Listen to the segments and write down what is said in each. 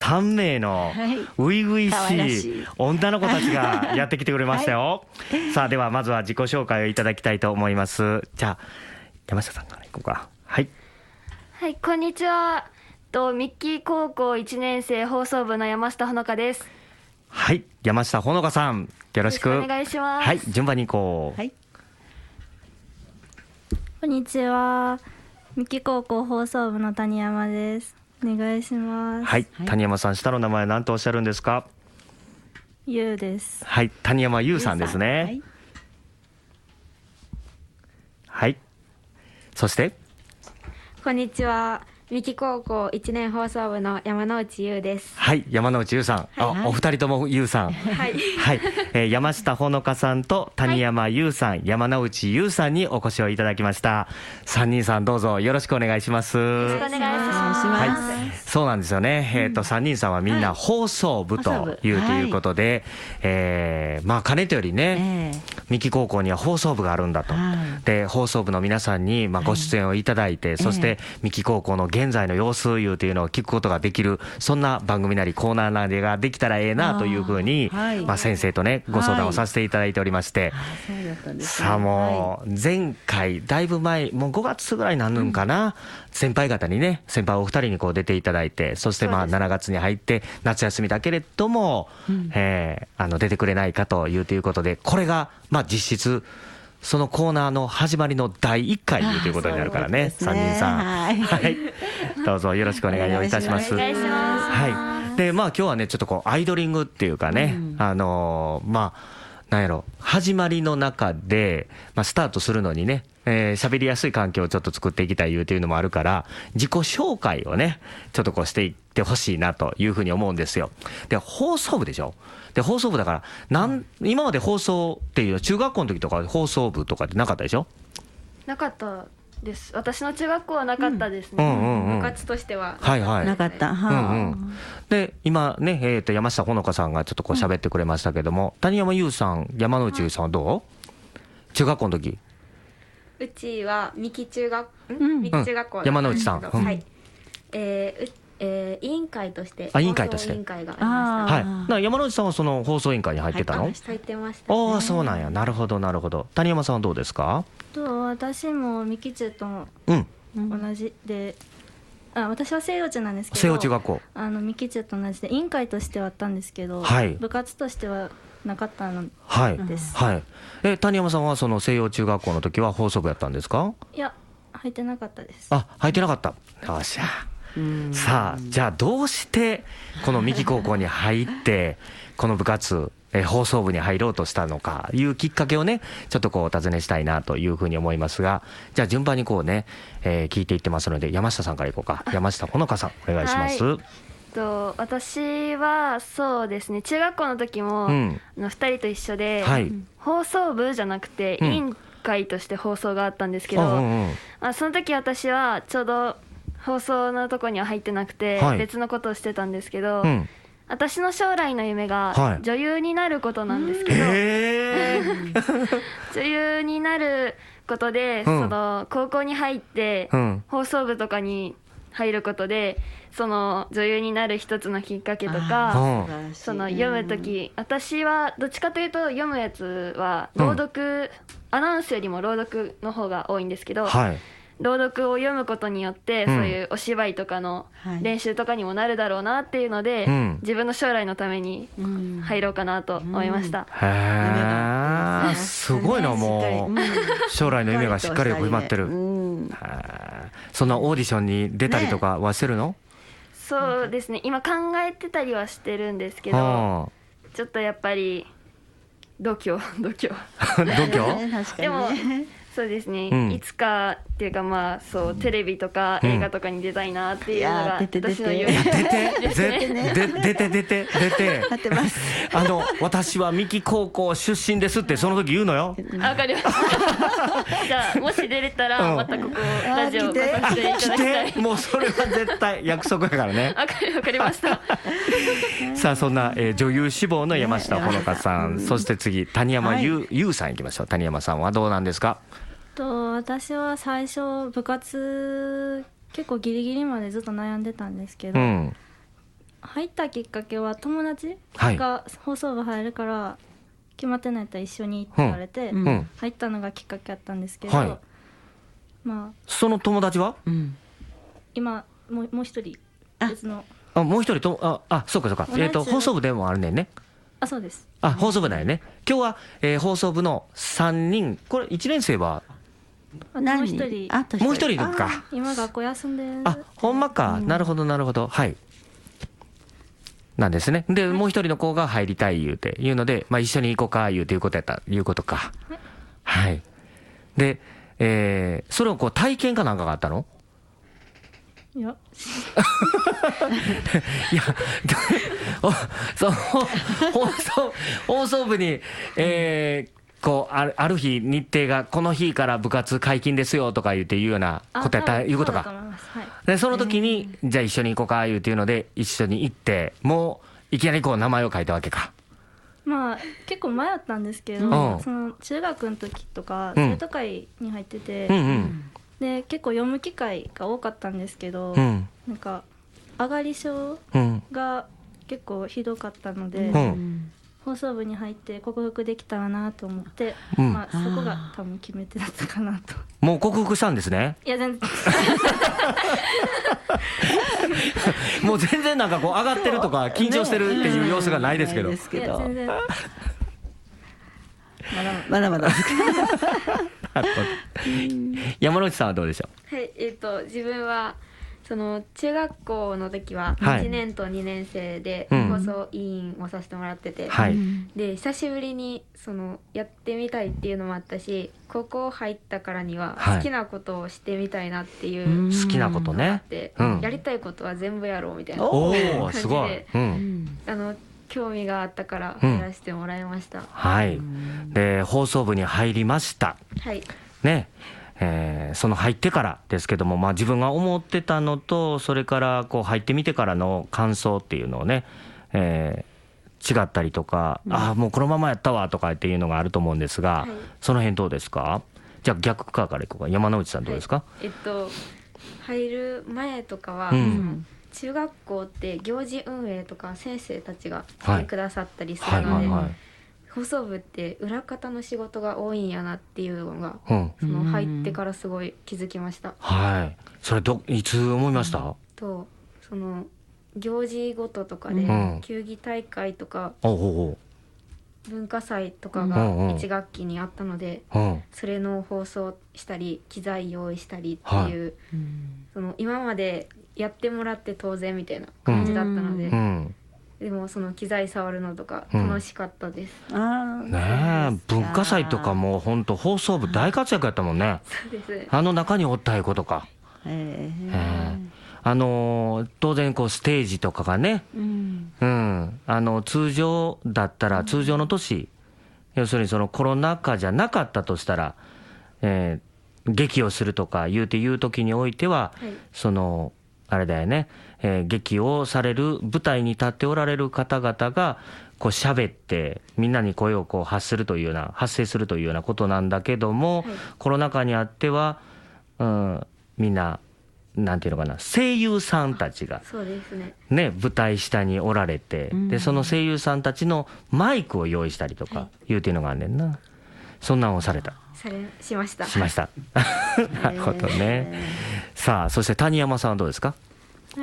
3名の初々しい女の子たちがやってきてくれましたよ、さあではまずは自己紹介をいただきたいと思います。じゃあ山下さんからいこうか。はい、 はい、こんにちは。ミッキー高校1年生放送部の山下ほのかです。 はい、山下ほのかさん、よろしくお願いします。 はい、順番に行こう。 はい、こんにちは。三木高校放送部の谷山です。お願いします。 はい、谷山さん、下の名前何とおっしゃるんですか？ ゆうです。 はい、谷山ゆうさんですね。 はい、 はい、そしてこんにちは。三木高校1年放送部の山内優です。 はい、山内優さん、お二人とも優さんはい、 はい、山下ほのかさんと谷山優さん、山内優さんにお越しをいただきました。3人さんどうぞよろしくお願いします。 よろしくお願いします。 はい、そうなんですよね。3人さんはみんな放送部ということで、まあかねてよりね、三木高校には放送部があるんだと、で放送部の皆さんにまあご出演をいただいて、そして三木高校の現在の様子いうというのを聞くことができる、そんな番組なりコーナーなりができたらええなというふうに、まあ先生とねご相談をさせていただいておりまして、さあもう前回だいぶ前、もう5月ぐらいになるんかな、先輩方にね、先輩お二人にこう出ていただいて、そしてまあ7月に入って夏休みだけれども、出てくれないかということで、これがまあ実質そのコーナーの始まりの第1回ということになるからね、3人さん、はい、どうぞよろしくお願いをいたします。 お願いします。 はい、でまあ今日はねちょっとこうアイドリングっていうかね、まあなんやろ、始まりの中で、まあ、スタートするのにね、喋りやすい環境をちょっと作っていきたいというのもあるから、自己紹介をねちょっとこうしていってほしいなというふうに思うんですよ。で放送部でしょ。で放送部だから今まで放送っていう中学校の時とか放送部とかってなかったでしょ？ なかったです。私の中学校はなかったですね、部活としては。 はいはい、 なかった。 で今ね、山下ほのかさんがちょっとこう喋ってくれましたけども、谷山優さん、山内優さんはどう？中学校の時。 うちは三木中学校、 山内さん、 はい、委員会として委員会として放送委員会がありました。 はい、山内さんはその放送委員会に入ってたの？ 入ってました、ね。 ああそうなんや、なるほどなるほど。谷山さんはどうですか？ 私も三木中と同じで、私は西洋中なんですけど、 西洋中学校三木中と同じで委員会としてはあったんですけど、部活としてはなかったのです。 はい、谷山さんはその西洋中学校の時は放送部やったんですか？いや入ってなかったです。 入ってなかった。よっしゃ。さあじゃあどうしてこの三木高校に入ってこの部活放送部に入ろうとしたのかいうきっかけをねちょっとこうお尋ねしたいなというふうに思いますが、じゃあ順番にこうね、聞いていってますので山下さんからいこうか。山下ほのかさんお願いします。 私はそうですね、中学校の時も、2人と一緒で、放送部じゃなくて委員会として放送があったんですけど、その時私はちょうど放送のとこには入ってなくて、別のことをしてたんですけど、私の将来の夢が女優になることなんですけど、女優になることで、その高校に入って、放送部とかに入ることでその女優になる一つのきっかけとか、その読むとき、私はどっちかというと読むやつは朗読、アナウンスよりも朗読の方が多いんですけど、朗読を読むことによって、そういうお芝居とかの練習とかにもなるだろうなっていうので、自分の将来のために入ろうかなと思いました。 へえ、すごいな。もう将来の夢がしっかり決まってる。そんなオーディションに出たりとかはしてるの？ そうですね、今考えてたりはしてるんですけど、ちょっとやっぱり度胸でもそうですね、いつかっていうか、まあそうテレビとか映画とかに出たいなっていうのが私の夢ですね。 出て私は三木高校出身ですってその時言うのよ。 わかりました。じゃあもし出れたらまたここラジオを来させていただきたい。 もうそれは絶対約束やからね。 わかりました。 さあそんな女優志望の山下ほのかさん、そして次谷山優さんいきましょう。谷山さんはどうなんですか？ 私は最初部活結構ギリギリまでずっと悩んでたんですけど、 入ったきっかけは友達が放送部入るから決まってないと一緒にって言われて入ったのがきっかけだったんですけど、はいまあ、その友達は、 今もう一人別のもう一人とそうかそうか、放送部でもあるねんね。 そうです。 放送部だよね。今日は、放送部の3人、これ1年生はもう一人もう一人か。 今学校休んでる。 ほんまか、なるほどなるほど、はいなんですね。で、もう一人の子が入りたい言うので、まあ、一緒に行こうかいうことか。はい。で、それをこう体験かなんかがあったの？ いやいやそう放送部に、こうある日日程がこの日から部活解禁ですよとか言うようなことやったいうことか。でその時にじゃあ一緒に行こうかいうので一緒に行ってもういきなりこう名前を書いたわけか。 まあ結構迷ったんですけど、その中学の時とか生徒会に入ってて、で結構読む機会が多かったんですけど、なんか上がり症が結構ひどかったので、放送部に入って克服できたらなと思って、まあ、そこが多分決め手だったかなと。 もう克服したんですね。 いや全然もう全然なんかこう上がってるとか緊張してるっていう様子がないですけど、 いや全然まだまだ山内さんはどうでしょう？はい、自分はその中学校の時は1年と2年生で放送委員をさせてもらってて、 はい、 で久しぶりにそのやってみたいっていうのもあったし、高校入ったからには好きなことをしてみたいなっていう、 好きなことね、 やりたいことは全部やろうみたいな感じで、興味があったからやらせてもらいました。 はい。で放送部に入りました。 はいね。その入ってからですけども、まあ、自分が思ってたのとそれからこう入ってみてからの感想っていうのをね、違ったりとか、もうこのままやったわとかっていうのがあると思うんですが、その辺どうですか？じゃあ逆側からいこうか。山之内さんどうですか？ 入る前とかは、中学校って行事運営とか先生たちが来てくださったりするので、放送部って裏方の仕事が多いんやなっていうのが、その入ってからすごい気づきました。 はい。それいつ思いました？ その行事ごととかで、球技大会とか、文化祭とかが1学期にあったので、それの放送したり機材用意したりっていう、その今までやってもらって当然みたいな感じだったので、でもその機材触るのとか楽しかったです。 ねえ、文化祭とかも本当放送部大活躍やったもんね。 そうです。 中におったいうことか。当然こうステージとかがね、通常だったら通常の年、要するにそのコロナ禍じゃなかったとしたら、劇をするとかいう時においては、そのあれだよね、劇をされる舞台に立っておられる方々がこう喋ってみんなに声をこう発生するというようなことなんだけども、コロナ禍にあっては、みんななんていうのかな、声優さんたちがね、舞台下におられて、でその声優さんたちのマイクを用意したりとかいうっていうのがあんねんな。そんなんをされた。 しました。 なるほどね。さあそして谷山さんはどうですか？ はい、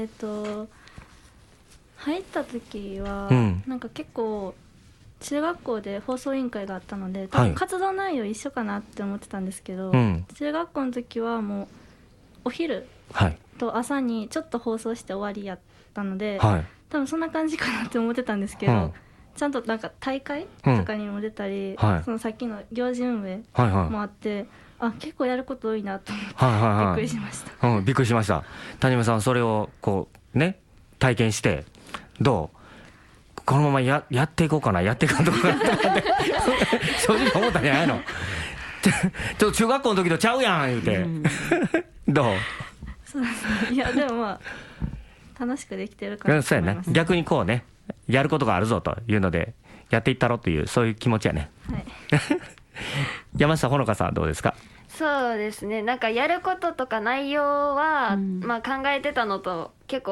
入った時は、なんか結構中学校で放送委員会があったので、多分活動内容一緒かなって思ってたんですけど、中学校の時はもうお昼と朝にちょっと放送して終わりやったので、多分そんな感じかなって思ってたんですけど、ちゃんとなんか大会とかにも出たり、そのさっきの行事運営もあって、結構やること多いなと思ってびっくりしました。 びっくりしました。谷山さんそれをこうね体験してどう？このままやっていこうかな、やっていかんとかって正直思ったんじゃないの？ちょっと中学校の時とちゃうやん言うて、どう？ そうですね。いやでもまあ楽しくできてるかなと思います。 そうやね。逆にこうね、やることがあるぞというのでやっていったろっていうそういう気持ちやね。山下ほのかさんどうですか？ そうですね。なんかやることとか内容は、まあ考えてたのと結構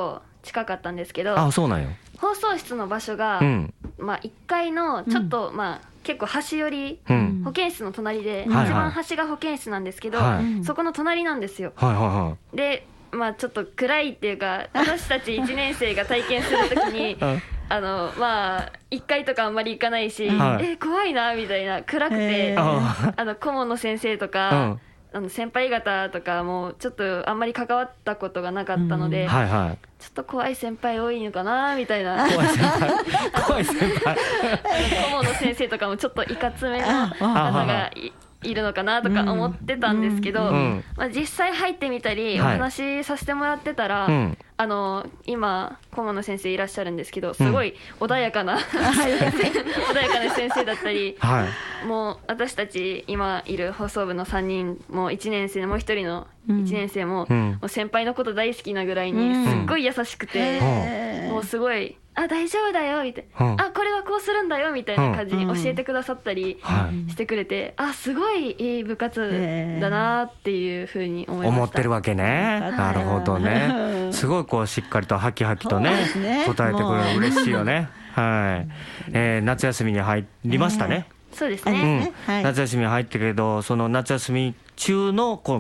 近かったんですけど、 あ、そうなんよ。 放送室の場所が、まあ、1階のちょっと、まあ結構端寄り、保健室の隣で、一番端が保健室なんですけど、そこの隣なんですよ。で、まあちょっと暗いっていうか、私たち1年生が体験するときにまあ1階とかあんまり行かないし、怖いなみたいな、暗くて、顧問の先生とか、先輩方とかもちょっとあんまり関わったことがなかったので、ちょっと怖い先輩多いのかなみたいな。 怖い先輩顧問の先生とかもちょっといかつめの方がいるのかなとか思ってたんですけど、まあ、実際入ってみたりお話しさせてもらってたら、今顧問の先生いらっしゃるんですけど、すごい穏やかな穏やかな先生だったり、もう私たち今いる放送部の3人も1年生もう1人の1年生も、もう先輩のこと大好きなぐらいにすっごい優しくて、もうすごい大丈夫だよみたいな、これはこうするんだよみたいな感じに教えてくださったりしてくれて、すごいいい部活だなっていうふうに思いました。 思ってるわけね。なるほどね。すごいこうしっかりとハキハキとね答えてくれる、嬉しいよね。夏休みに入りましたね。 そうですね。 夏休みに入ったけど、その夏休み中のこう